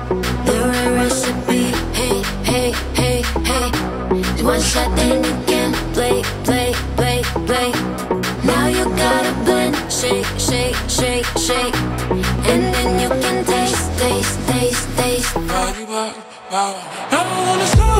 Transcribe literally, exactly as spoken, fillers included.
They're a recipe. Hey, hey, hey, hey. One shot, then you can play, play, play, play. Now you gotta blend, shake, shake, shake, shake, and then you can taste, taste, taste, taste. Body, body, body. I don't wanna stop.